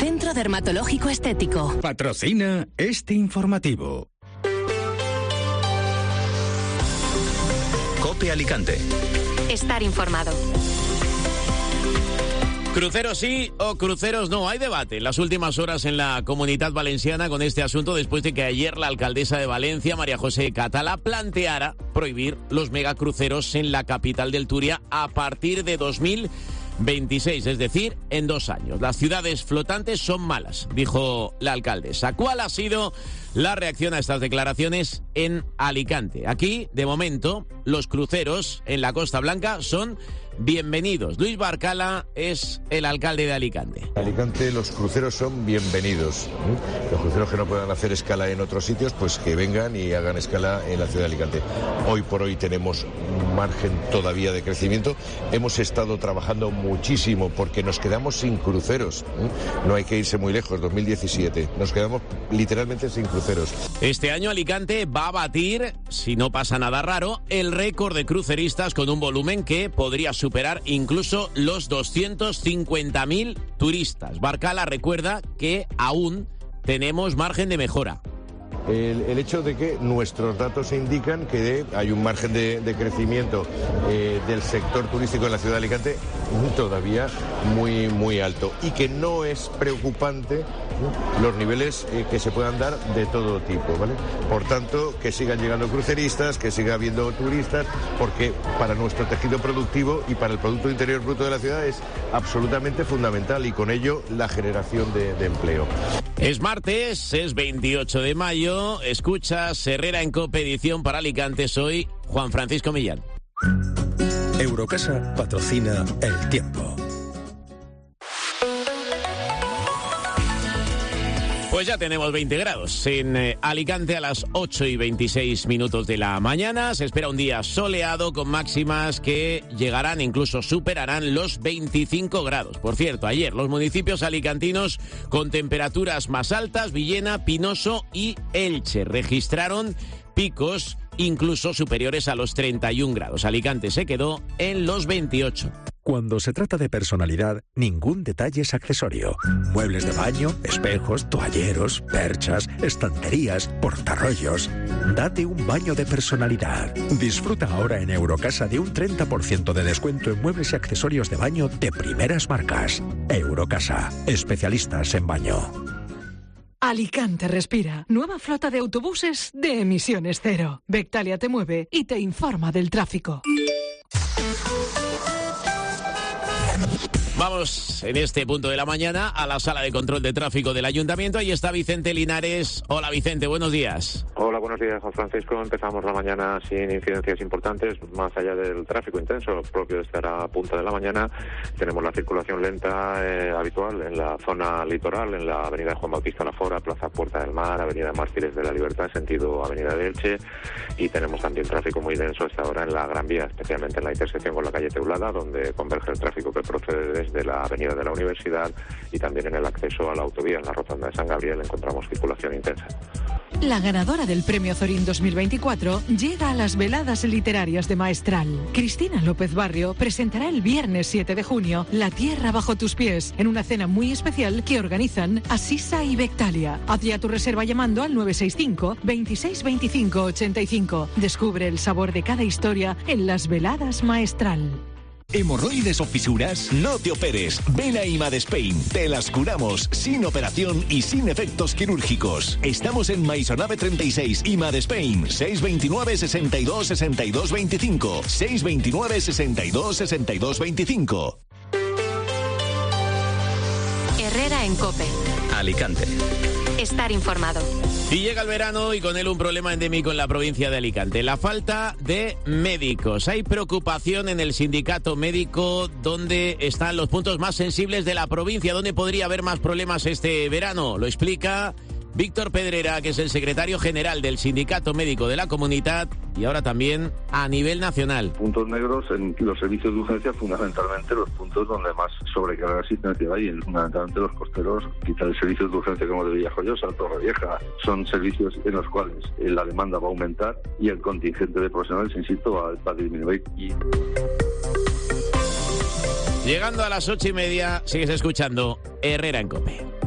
Centro Dermatológico Estético. Patrocina este informativo. COPE Alicante. Estar informado. ¿Cruceros sí o cruceros no? Hay debate en las últimas horas en la Comunitat Valenciana con este asunto después de que ayer la alcaldesa de Valencia, María José Català, planteara prohibir los megacruceros en la capital del Turia a partir de 2026, es decir, en 2 años. Las ciudades flotantes son malas, dijo la alcaldesa. ¿Cuál ha sido la reacción a estas declaraciones en Alicante? Aquí, de momento, los cruceros en la Costa Blanca son bienvenidos. Luis Barcala es el alcalde de Alicante. En Alicante los cruceros son bienvenidos. Los cruceros que no puedan hacer escala en otros sitios, pues que vengan y hagan escala en la ciudad de Alicante. Hoy por hoy tenemos un margen todavía de crecimiento. Hemos estado trabajando muchísimo porque nos quedamos sin cruceros. No hay que irse muy lejos, 2017. Nos quedamos literalmente sin cruceros. Este año Alicante va a batir, si no pasa nada raro, el récord de cruceristas con un volumen que podría superar incluso los 250.000 turistas. Barcala recuerda que aún tenemos margen de mejora. El hecho de que nuestros datos indican que hay un margen de crecimiento del sector turístico en la ciudad de Alicante todavía muy, muy alto y que no es preocupante los niveles que se puedan dar de todo tipo, ¿vale? Por tanto, que sigan llegando cruceristas, que siga habiendo turistas, porque para nuestro tejido productivo y para el Producto Interior Bruto de la ciudad es absolutamente fundamental y con ello la generación de empleo. Es martes, es 28 de mayo, escuchas Herrera en COPE, edición para Alicante. Soy Juan Francisco Millán. Eurocasa patrocina El Tiempo. Pues ya tenemos 20 grados en Alicante a las 8:26 de la mañana. Se espera un día soleado con máximas que llegarán, incluso superarán los 25 grados. Por cierto, ayer los municipios alicantinos con temperaturas más altas, Villena, Pinoso y Elche, registraron picos incluso superiores a los 31 grados. Alicante se quedó en los 28. Cuando se trata de personalidad, ningún detalle es accesorio. Muebles de baño, espejos, toalleros, perchas, estanterías, portarrollos. Date un baño de personalidad. Disfruta ahora en Eurocasa de un 30% de descuento en muebles y accesorios de baño de primeras marcas. Eurocasa, especialistas en baño. Alicante respira. Nueva flota de autobuses de emisiones cero. Vectalia te mueve y te informa del tráfico. Vamos en este punto de la mañana a la sala de control de tráfico del Ayuntamiento. Ahí está Vicente Linares. Hola Vicente, buenos días. Hola, buenos días, Juan Francisco. Empezamos la mañana sin incidencias importantes, más allá del tráfico intenso propio de esta punta de la mañana. Tenemos la circulación lenta habitual en la zona litoral, en la avenida Juan Bautista Lafora, Plaza Puerta del Mar, avenida Mártires de la Libertad, sentido avenida de Elche. Y tenemos también tráfico muy denso hasta ahora en la Gran Vía, especialmente en la intersección con la calle Teulada, donde converge el tráfico que procede desde la avenida de la Universidad, y también en el acceso a la autovía, en la rotonda de San Gabriel, encontramos circulación intensa. La ganadora del Premio Zorín 2024 llega a las veladas literarias de Maestral. Cristina López Barrio presentará el viernes 7 de junio La Tierra bajo tus pies, en una cena muy especial que organizan Asisa y Vectalia. Haz ya tu reserva llamando al 965 26 25 85. Descubre el sabor de cada historia en las veladas Maestral. ¿Hemorroides o fisuras? No te operes. Ven a Imadespain. Te las curamos sin operación y sin efectos quirúrgicos. Estamos en Maisonave 36, Imadespain. 629 62 62 25. 629 62 62 25. Herrera en COPE. Alicante. Estar informado. Y llega el verano y con él un problema endémico en la provincia de Alicante, la falta de médicos. Hay preocupación en el sindicato médico, donde están los puntos más sensibles de la provincia, donde podría haber más problemas este verano. Lo explica Víctor Pedrera, que es el secretario general del Sindicato Médico de la Comunitat y ahora también a nivel nacional. Puntos negros en los servicios de urgencia, fundamentalmente los puntos donde más sobrecarga asistencial hay, fundamentalmente los costeros, quizá el servicio de urgencia como de Villajoyosa, Torrevieja, son servicios en los cuales la demanda va a aumentar y el contingente de profesionales, insisto, va a disminuir. Llegando a las 8:30, sigues escuchando Herrera en COPE.